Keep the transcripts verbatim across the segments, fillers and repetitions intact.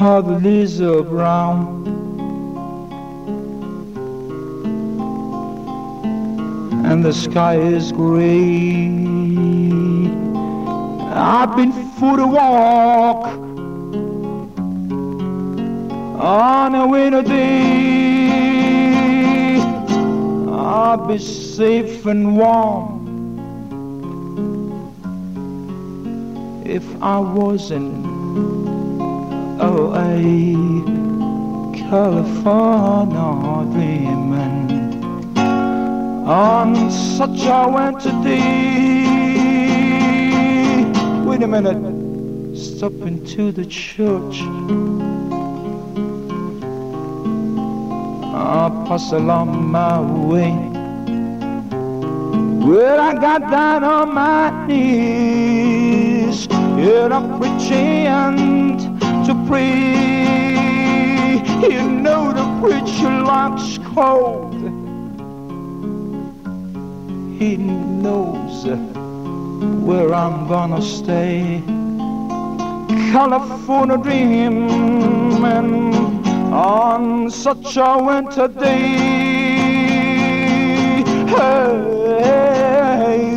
All the leaves are brown, and the sky is gray. I've been for a walk on a winter day. I'll be safe and warm if I wasn't away, California dreaming on such a winter day. Wait a minute, stop into the church. I'll pass along my way. Well, I got down on my knees, and I'm preaching to pray. You know the preacher likes cold. He knows where I'm gonna stay. California dreaming on such a winter day. Hey.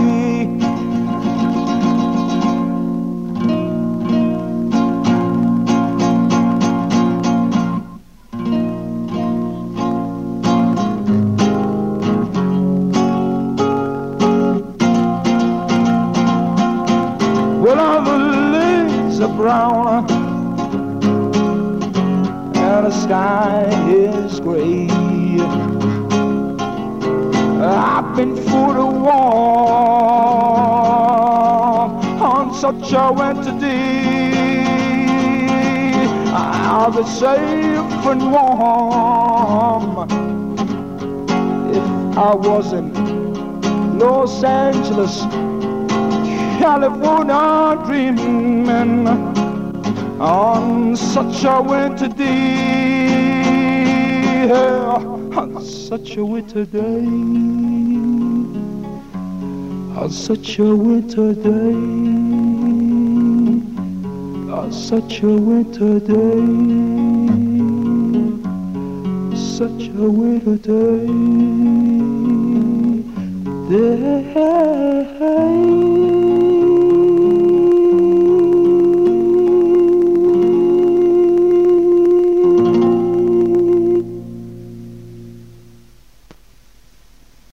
Well, all the leaves are brown and the sky is gray. I've been for a walk on such a winter day. I'll be safe and warm if I wasn't Los Angeles, California dreaming on such a winter day. On such a winter day. On such a winter day. On such a winter day. Such a winter day. Day.